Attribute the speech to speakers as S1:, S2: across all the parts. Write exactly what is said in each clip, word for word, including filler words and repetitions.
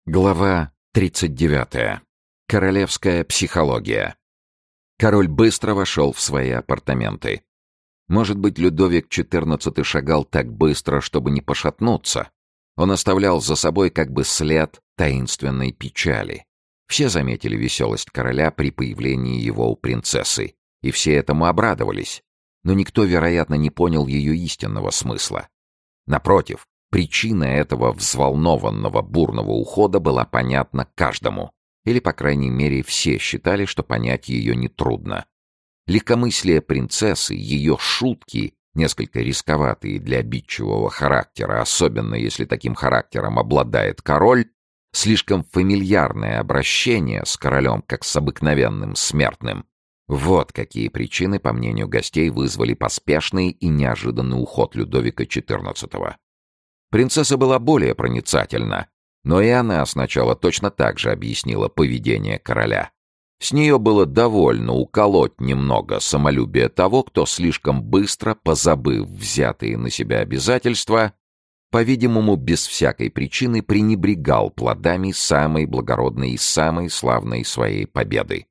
S1: Глава тридцать девятая. Королевская психология. Король быстро вошел в свои апартаменты. Может быть, Людовик четырнадцатый шагал так быстро, чтобы не пошатнуться. Он оставлял за собой как бы след таинственной печали. Все заметили веселость короля при появлении его у принцессы, и все этому обрадовались. Но никто, вероятно, не понял ее истинного смысла. Напротив, причина этого взволнованного бурного ухода была понятна каждому, или, по крайней мере, все считали, что понять ее нетрудно. Легкомыслие принцессы, ее шутки, несколько рисковатые для обидчивого характера, особенно если таким характером обладает король, слишком фамильярное обращение с королем как с обыкновенным смертным. Вот какие причины, по мнению гостей, вызвали поспешный и неожиданный уход Людовика четырнадцатого. Принцесса была более проницательна, но и она сначала точно так же объяснила поведение короля. С нее было довольно уколоть немного самолюбие того, кто слишком быстро, позабыв взятые на себя обязательства, по-видимому, без всякой причины пренебрегал плодами самой благородной и самой славной своей победы.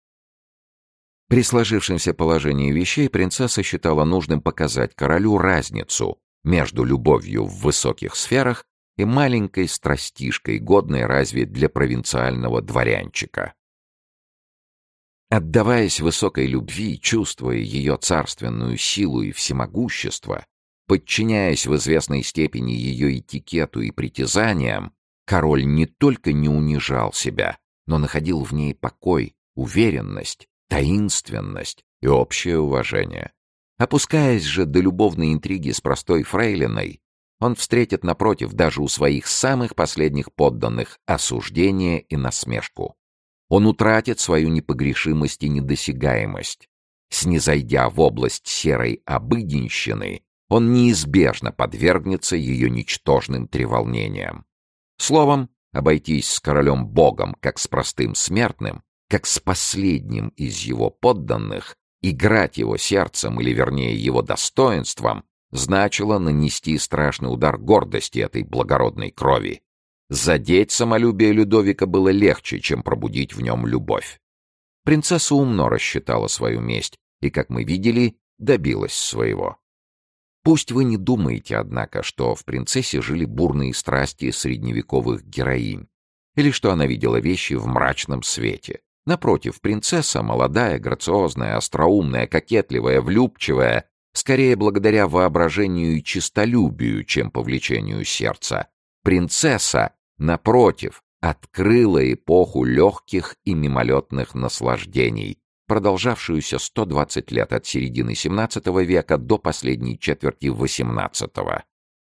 S1: При сложившемся положении вещей принцесса считала нужным показать королю разницу между любовью в высоких сферах и маленькой страстишкой, годной разве для провинциального дворянчика. Отдаваясь высокой любви, чувствуя ее царственную силу и всемогущество, подчиняясь в известной степени ее этикету и притязаниям, король не только не унижал себя, но находил в ней покой, уверенность, таинственность и общее уважение. Опускаясь же до любовной интриги с простой фрейлиной, он встретит, напротив, даже у своих самых последних подданных осуждение и насмешку. Он утратит свою непогрешимость и недосягаемость. Снизойдя в область серой обыденщины, он неизбежно подвергнется ее ничтожным треволнениям. Словом, обойтись с королем-богом, как с простым смертным, как с последним из его подданных, играть его сердцем, или вернее его достоинством, значило нанести страшный удар гордости этой благородной крови. Задеть самолюбие Людовика было легче, чем пробудить в нем любовь. Принцесса умно рассчитала свою месть и, как мы видели, добилась своего. Пусть вы не думаете, однако, что в принцессе жили бурные страсти средневековых героинь, или что она видела вещи в мрачном свете. Напротив, принцесса, молодая, грациозная, остроумная, кокетливая, влюбчивая, скорее благодаря воображению и честолюбию, чем по влечению сердца. Принцесса, напротив, открыла эпоху легких и мимолетных наслаждений, продолжавшуюся сто двадцать лет от середины семнадцатого века до последней четверти восемнадцатого.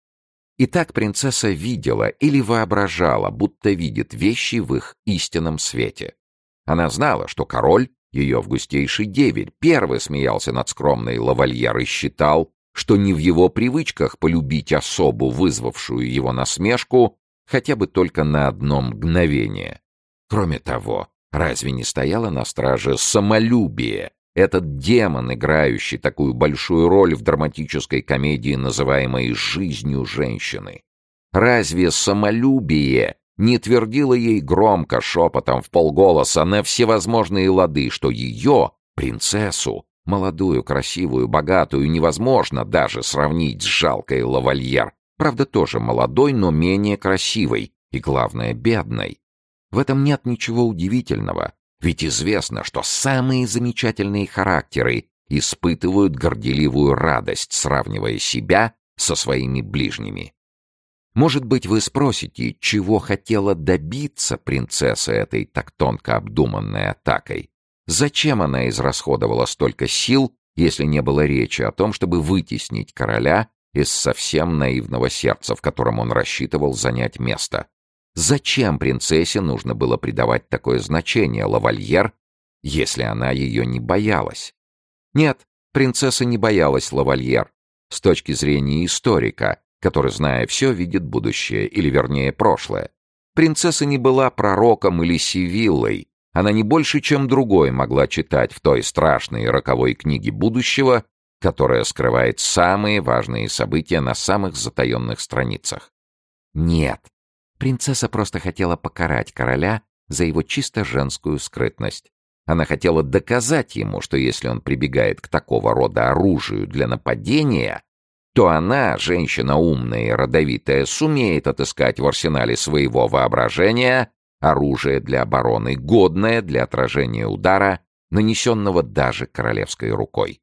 S1: Итак, принцесса видела или воображала, будто видит вещи в их истинном свете. Она знала, что король, ее августейший деверь, первый смеялся над скромной лавальер и считал, что не в его привычках полюбить особу, вызвавшую его насмешку, хотя бы только на одно мгновение. Кроме того, разве не стояло на страже самолюбие, этот демон, играющий такую большую роль в драматической комедии, называемой «Жизнью женщины»? Разве самолюбие не твердило ей громко, шепотом, вполголоса, на всевозможные лады, что ее, принцессу, молодую, красивую, богатую, невозможно даже сравнить с жалкой лавальер, правда, тоже молодой, но менее красивой и, главное, бедной? В этом нет ничего удивительного, ведь известно, что самые замечательные характеры испытывают горделивую радость, сравнивая себя со своими ближними. Может быть, вы спросите, чего хотела добиться принцесса этой так тонко обдуманной атакой? Зачем она израсходовала столько сил, если не было речи о том, чтобы вытеснить короля из совсем наивного сердца, в котором он рассчитывал занять место? Зачем принцессе нужно было придавать такое значение лавальер, если она ее не боялась? Нет, принцесса не боялась лавальер с точки зрения историка, который, зная все, видит будущее, или вернее прошлое. Принцесса не была пророком или сивиллой, она не больше, чем другой, могла читать в той страшной и роковой книге будущего, которая скрывает самые важные события на самых затаенных страницах. Нет, Принцесса просто хотела покарать короля за его чисто женскую скрытность. Она хотела доказать ему, что если он прибегает к такого рода оружию для нападения, то она, женщина умная и родовитая, сумеет отыскать в арсенале своего воображения оружие для обороны, годное для отражения удара, нанесенного даже королевской рукой.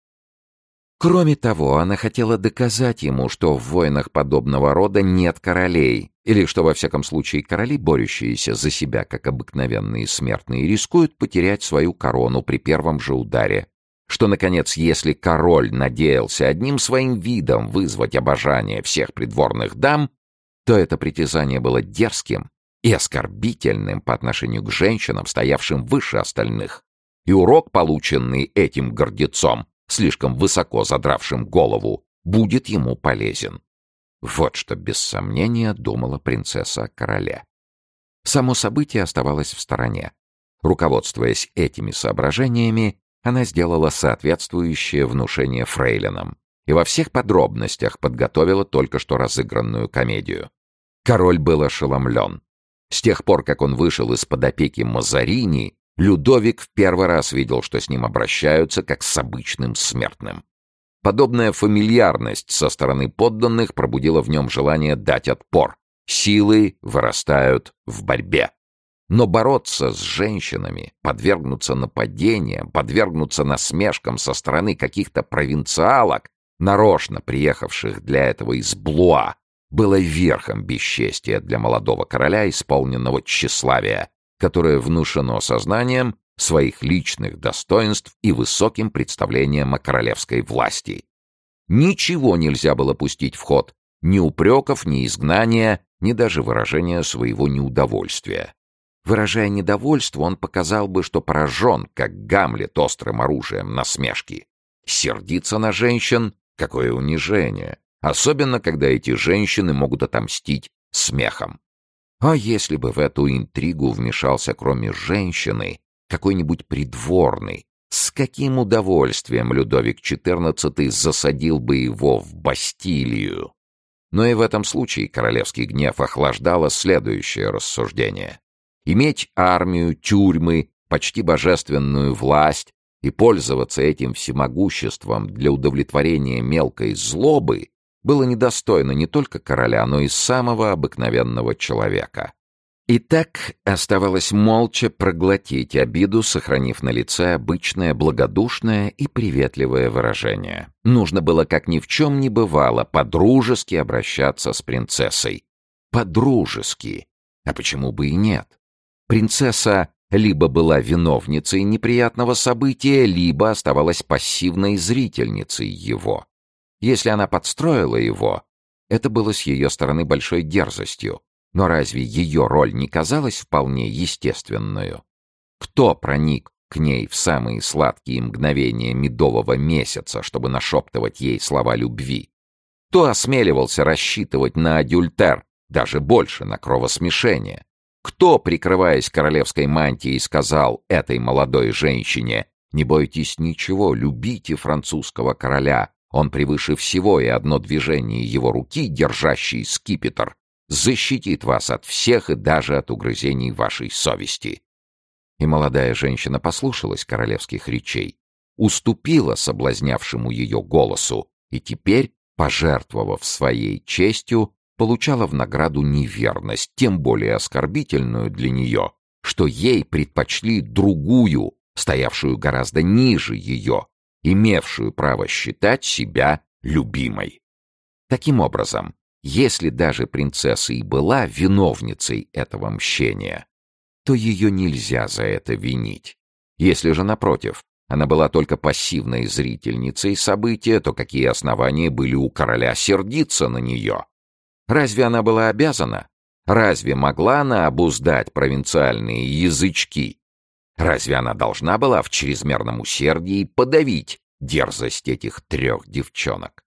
S1: Кроме того, она хотела доказать ему, что в войнах подобного рода нет королей, или что, во всяком случае, короли, борющиеся за себя, как обыкновенные смертные, рискуют потерять свою корону при первом же ударе, что, наконец, если король надеялся одним своим видом вызвать обожание всех придворных дам, то это притязание было дерзким и оскорбительным по отношению к женщинам, стоявшим выше остальных, и урок, полученный этим гордецом, слишком высоко задравшим голову, будет ему полезен. Вот что, без сомнения, думала принцесса о короле. Само событие оставалось в стороне. Руководствуясь этими соображениями, она сделала соответствующее внушение фрейлинам и во всех подробностях подготовила только что разыгранную комедию. Король был ошеломлен. С тех пор, как он вышел из-под опеки Мазарини, Людовик в первый раз видел, что с ним обращаются как с обычным смертным. Подобная фамильярность со стороны подданных пробудила в нем желание дать отпор. Силы вырастают в борьбе. Но бороться с женщинами, подвергнуться нападениям, подвергнуться насмешкам со стороны каких-то провинциалок, нарочно приехавших для этого из Блуа, было верхом бесчестия для молодого короля, исполненного тщеславия, которое внушено сознанием своих личных достоинств и высоким представлением о королевской власти. Ничего нельзя было пустить в ход, ни упреков, ни изгнания, ни даже выражения своего неудовольствия. Выражая недовольство, он показал бы, что поражен, как Гамлет, острым оружием насмешки. Сердиться на женщин — какое унижение, особенно когда эти женщины могут отомстить смехом. А если бы в эту интригу вмешался, кроме женщины, какой-нибудь придворный, с каким удовольствием Людовик четырнадцатый засадил бы его в Бастилию? Но и в этом случае королевский гнев охлаждало следующее рассуждение. Иметь армию, тюрьмы, почти божественную власть и пользоваться этим всемогуществом для удовлетворения мелкой злобы было недостойно не только короля, но и самого обыкновенного человека. Итак, оставалось молча проглотить обиду, сохранив на лице обычное благодушное и приветливое выражение. Нужно было, как ни в чем не бывало, по-дружески обращаться с принцессой. По-дружески. А почему бы и нет? Принцесса либо была виновницей неприятного события, либо оставалась пассивной зрительницей его. Если она подстроила его, это было с ее стороны большой дерзостью. Но разве ее роль не казалась вполне естественную? Кто проник к ней в самые сладкие мгновения медового месяца, чтобы нашептывать ей слова любви? Кто осмеливался рассчитывать на адюльтер, даже больше на кровосмешение? Кто, прикрываясь королевской мантией, сказал этой молодой женщине: «Не бойтесь ничего, любите французского короля, он превыше всего, и одно движение его руки, держащей скипетр, защитит вас от всех и даже от угрызений вашей совести». И молодая женщина послушалась королевских речей, уступила соблазнявшему ее голосу и теперь, пожертвовав своей честью, получала в награду неверность, тем более оскорбительную для нее, что ей предпочли другую, стоявшую гораздо ниже ее, имевшую право считать себя любимой. Таким образом, если даже принцесса и была виновницей этого мщения, то ее нельзя за это винить. Если же, напротив, она была только пассивной зрительницей события, то какие основания были у короля сердиться на нее? Разве она была обязана? Разве могла она обуздать провинциальные язычки? Разве она должна была в чрезмерном усердии подавить дерзость этих трех девчонок?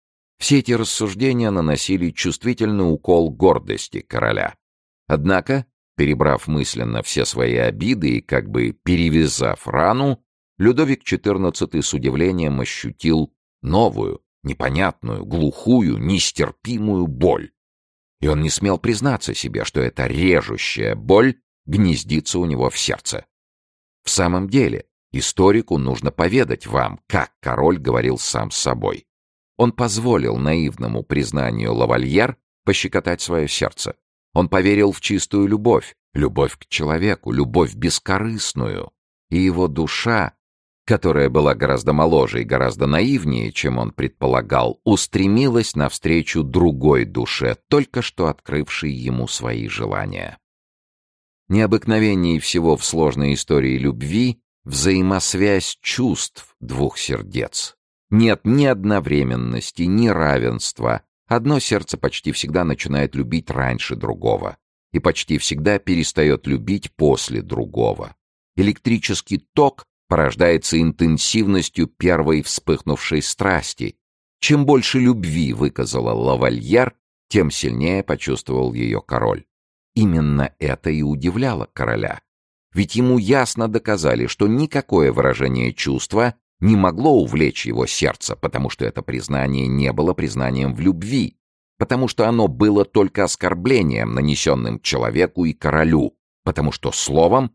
S1: Все эти рассуждения наносили чувствительный укол гордости короля. Однако, перебрав мысленно все свои обиды и как бы перевязав рану, Людовик четырнадцатый с удивлением ощутил новую, непонятную, глухую, нестерпимую боль. и он не смел признаться себе, что эта режущая боль гнездится у него в сердце. В самом деле, историку нужно поведать вам, как король говорил сам с собой. Он позволил наивному признанию лавальер пощекотать свое сердце. Он поверил в чистую любовь, любовь к человеку, любовь бескорыстную. И его душа, которая была гораздо моложе и гораздо наивнее, чем он предполагал, устремилась навстречу другой душе, только что открывшей ему свои желания. Необыкновеннее всего в сложной истории любви взаимосвязь чувств двух сердец. Нет ни одновременности, ни равенства. Одно сердце почти всегда начинает любить раньше другого и почти всегда перестает любить после другого. Электрический ток порождается интенсивностью первой вспыхнувшей страсти. Чем больше любви выказала лавальер, тем сильнее почувствовал ее король. Именно это и удивляло короля. Ведь ему ясно доказали, что никакое выражение чувства не могло увлечь его сердце, потому что это признание не было признанием в любви, потому что оно было только оскорблением, нанесенным человеку и королю, потому что словом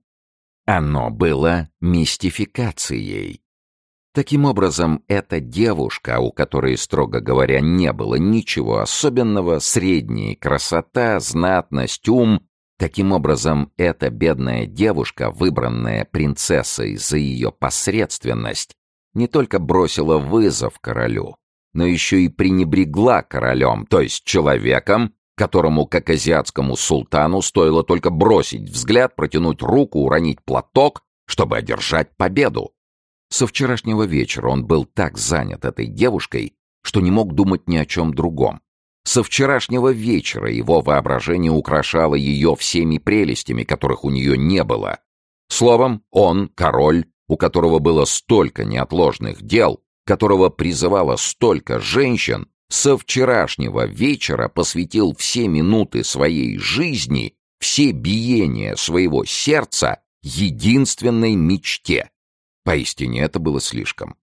S1: оно было мистификацией. Таким образом, эта девушка, у которой, строго говоря, не было ничего особенного, средняя красота, знатность, ум, таким образом, эта бедная девушка, выбранная принцессой за ее посредственность, не только бросила вызов королю, но еще и пренебрегла королем, то есть человеком, которому, как азиатскому султану, стоило только бросить взгляд, протянуть руку, уронить платок, чтобы одержать победу. Со вчерашнего вечера он был так занят этой девушкой, что не мог думать ни о чем другом. Со вчерашнего вечера его воображение украшало ее всеми прелестями, которых у нее не было. Словом, он, король, у которого было столько неотложных дел, которого призывало столько женщин, со вчерашнего вечера посвятил все минуты своей жизни, все биения своего сердца единственной мечте. Поистине это было слишком.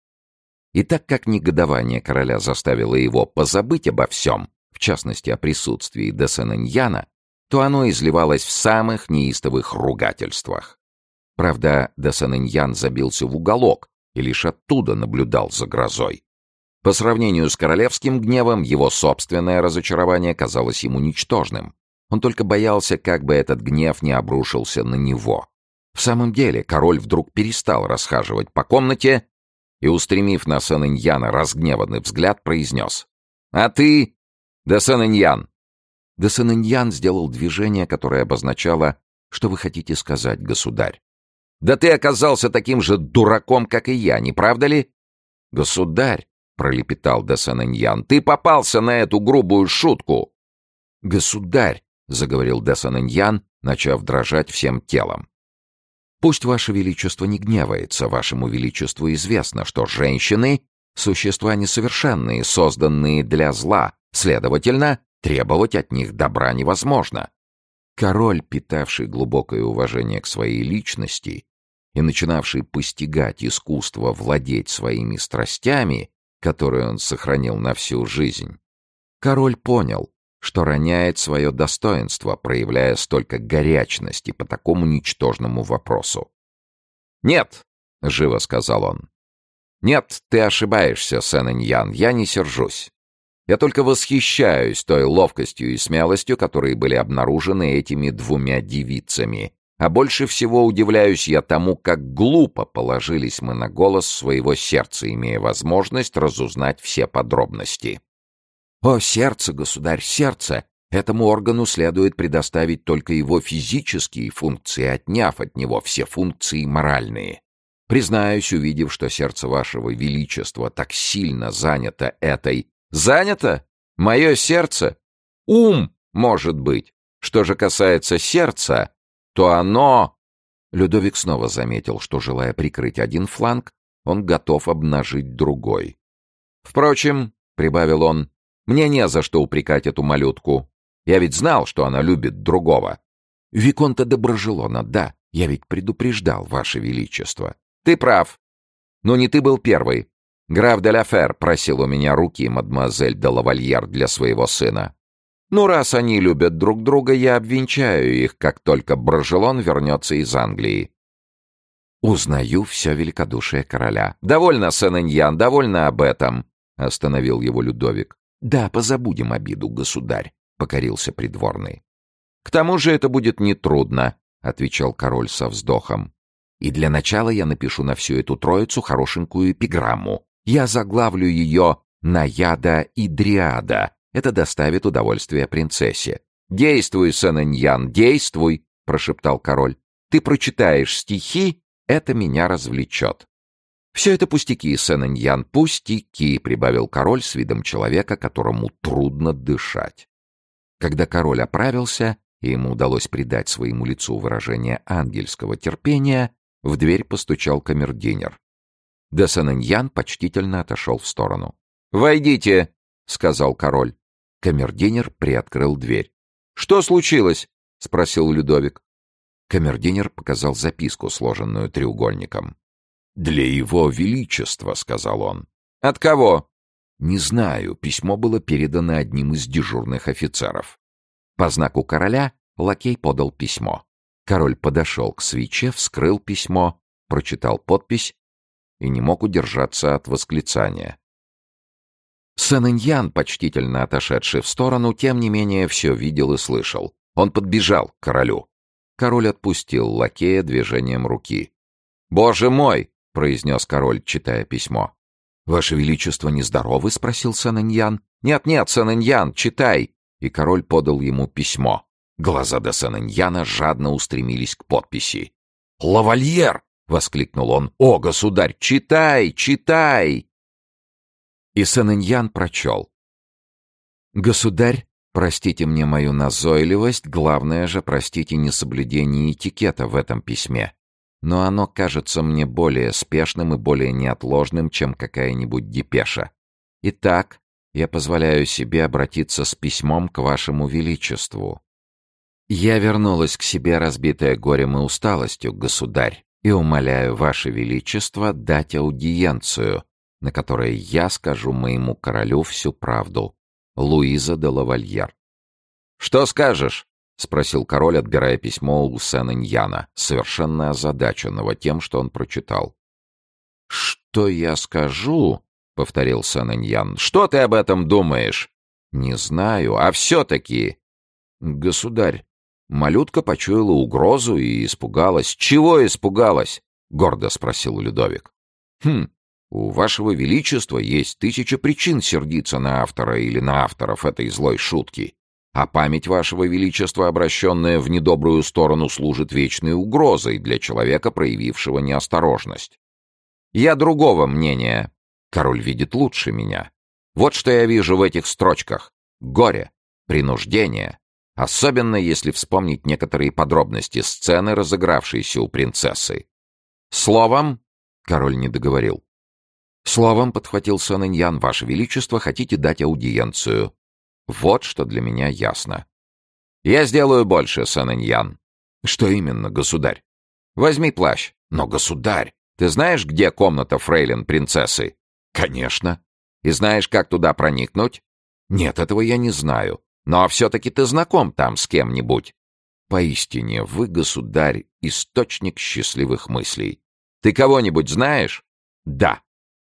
S1: И так как негодование короля заставило его позабыть обо всем, в частности о присутствии де Сен-Эньяна, то оно изливалось в самых неистовых ругательствах. Правда, де Сен-Эньян забился в уголок и лишь оттуда наблюдал за грозой. По сравнению с королевским гневом, его собственное разочарование казалось ему ничтожным. Он только боялся, как бы этот гнев не обрушился на него. В самом деле, король вдруг перестал расхаживать по комнате и, устремив на Сен-Эньяна разгневанный взгляд, произнес: «А ты, де Сен-Эньян!» Де Сен-Эньян сделал движение, которое обозначало: «Что вы хотите сказать, государь?» «Да ты оказался таким же дураком, как и я, не правда ли?» «Государь!» — пролепетал де Сен-Эньян. «Ты попался на эту грубую шутку!» «Государь!» — заговорил де Сен-Эньян, начав дрожать всем телом. «Пусть ваше величество не гневается, вашему величеству известно, что женщины — существа несовершенные, созданные для зла, следовательно, требовать от них добра невозможно». Король, питавший глубокое уважение к своей личности и начинавший постигать искусство владеть своими страстями, которые он сохранил на всю жизнь, король понял, что роняет свое достоинство, проявляя столько горячности по такому ничтожному вопросу. «Нет», — живо сказал он, — «нет, ты ошибаешься, Сен-Эньян, я не сержусь. Я только восхищаюсь той ловкостью и смелостью, которые были обнаружены этими двумя девицами, а больше всего удивляюсь я тому, как глупо положились мы на голос своего сердца, имея возможность разузнать все подробности». «О, сердце, государь, сердце! Этому органу следует предоставить только его физические функции, отняв от него все функции моральные. Признаюсь, увидев, что сердце вашего величества так сильно занято этой...» «Занято? Мое сердце? Ум, может быть. Что же касается сердца, то оно...» Людовик снова заметил, что, желая прикрыть один фланг, он готов обнажить другой. «Впрочем, — прибавил он, — мне не за что упрекать эту малютку. Я ведь знал, что она любит другого». «Виконта де Брожелона, да, я ведь предупреждал, ваше величество». «Ты прав. Но не ты был первый. Граф де ла Фер просил у меня руки мадемуазель де лавальер для своего сына». Ну, раз они любят друг друга, я обвенчаю их, как только Брожелон вернется из Англии. Узнаю все великодушие короля. «Довольно, Сен-Эньян, довольно об этом», — остановил его Людовик. «Да, позабудем обиду, государь», — покорился придворный. «К тому же это будет нетрудно», — отвечал король со вздохом. «И для начала я напишу на всю эту троицу хорошенькую эпиграмму. Я заглавлю ее «Наяда и Дриада». Это доставит удовольствие принцессе». «Действуй, Сен-Эньян, действуй», — прошептал король. «Ты прочитаешь стихи, это меня развлечет». «Все это пустяки, Сен-Эньян, пустяки», — прибавил король с видом человека, которому трудно дышать. Когда король оправился, и ему удалось придать своему лицу выражение ангельского терпения, в дверь постучал камердинер. Де Сен-Эньян почтительно отошел в сторону. «Войдите», — сказал король. Камердинер приоткрыл дверь. «Что случилось?» — спросил Людовик. Камердинер показал записку, сложенную треугольником. «Для его величества», — сказал он. «От кого?» «Не знаю. Письмо было передано одним из дежурных офицеров». По знаку короля лакей подал письмо. Король подошел к свече, вскрыл письмо, прочитал подпись и не мог удержаться от восклицания. Сен-Эньян, почтительно отошедший в сторону, тем не менее все видел и слышал. Он подбежал к королю. Король отпустил лакея движением руки. «Боже мой!» — произнес король, читая письмо. «Ваше Величество нездоровы?» — спросил Сен-Эньян. «Нет-нет, Сен-Эньян, читай!» И король подал ему письмо. Глаза де Сен-Эньяна жадно устремились к подписи. «Лавальер!» — воскликнул он. «О, государь, читай, читай!» И Сен-Эньян прочел. «Государь, простите мне мою назойливость, главное же, простите несоблюдение этикета в этом письме. Но оно кажется мне более спешным и более неотложным, чем какая-нибудь депеша. Итак, я позволяю себе обратиться с письмом к вашему величеству. Я вернулась к себе, разбитая горем и усталостью, государь, и умоляю ваше величество дать аудиенцию, на которой я скажу моему королю всю правду. Луиза де Лавальер». «Что скажешь?» — спросил король, отбирая письмо у Сен-Эньяна, совершенно озадаченного тем, что он прочитал. «Что я скажу?» — повторил Сен-Эньян. «Что ты об этом думаешь?» «Не знаю, а все-таки...» «Государь, малютка почуяла угрозу и испугалась». «Чего испугалась?» — гордо спросил Людовик. «Хм, у вашего величества есть тысяча причин сердиться на автора или на авторов этой злой шутки. А память вашего величества, обращенная в недобрую сторону, служит вечной угрозой для человека, проявившего неосторожность. Я другого мнения. Король видит лучше меня. Вот что я вижу в этих строчках. Горе, принуждение. Особенно, если вспомнить некоторые подробности сцены, разыгравшейся у принцессы. Словом, король не договорил. Словом, подхватил Сен-Эньян, ваше величество, хотите дать аудиенцию. Вот что для меня ясно. Я сделаю больше, Сен-Эньян. Что именно, государь? Возьми плащ. Но, государь, ты знаешь, где комната фрейлин принцессы? Конечно. И знаешь, как туда проникнуть? Нет, этого я не знаю. Но все-таки ты знаком там с кем-нибудь. Поистине, вы, государь, источник счастливых мыслей. Ты кого-нибудь знаешь? Да.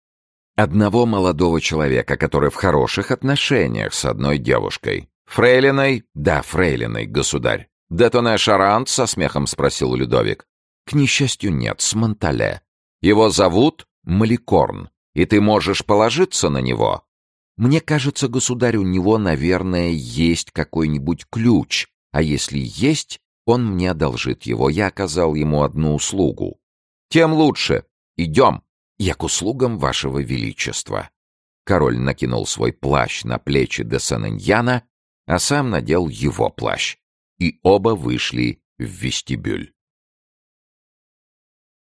S1: Одного молодого человека, который в хороших отношениях с одной девушкой. Фрейлиной? Да, фрейлиной, государь. Детоне Шарант? Со смехом спросил Людовик. К несчастью, нет, с Монтале. Его зовут Маликорн, и ты можешь положиться на него. Мне кажется, государь, у него, наверное, есть какой-нибудь ключ, а если есть, он мне одолжит его. Я оказал ему одну услугу. Тем лучше. Идем. Я к услугам вашего величества». Король накинул свой плащ на плечи де Сен-Эньяна, а сам надел его плащ, и оба вышли в вестибюль.